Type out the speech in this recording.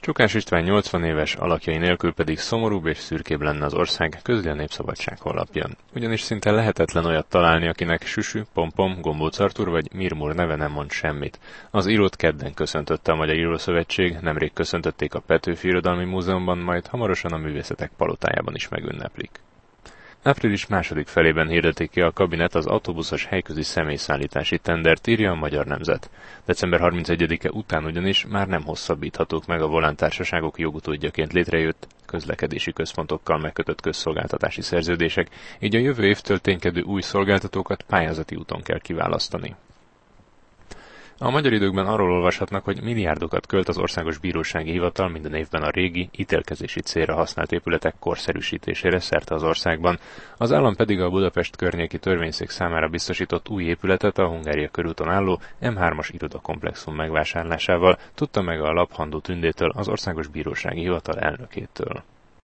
Csukás István 80 éves, alakjai nélkül pedig szomorúbb és szürkébb lenne az ország, közli a Népszabadság honlapján. Ugyanis szinte lehetetlen olyat találni, akinek Süsü, Pompom, Gombóc Artúr vagy Mirmur neve nem mond semmit. Az írót kedden köszöntötte a Magyar Írószövetség, nemrég köszöntötték a Petőfi Irodalmi Múzeumban, majd hamarosan a Művészetek Palotájában is megünneplik. Április második felében hirdetik ki a kabinet az autóbuszos helyközi személyszállítási tendert, írja a Magyar Nemzet. December 31-e után ugyanis már nem hosszabbíthatók meg a volántársaságok jogutódjaként létrejött közlekedési központokkal megkötött közszolgáltatási szerződések, így a jövő évtől ténykedő új szolgáltatókat pályázati úton kell kiválasztani. A Magyar Időkben arról olvashatnak, hogy milliárdokat költ az Országos Bírósági Hivatal minden évben a régi, ítélkezési célra használt épületek korszerűsítésére szerte az országban, az állam pedig a Budapest környéki törvényszék számára biztosított új épületet a Hungária körúton álló M3-as irodakomplexum megvásárlásával, tudta meg a Laphandó Tündétől, az Országos Bírósági Hivatal elnökétől.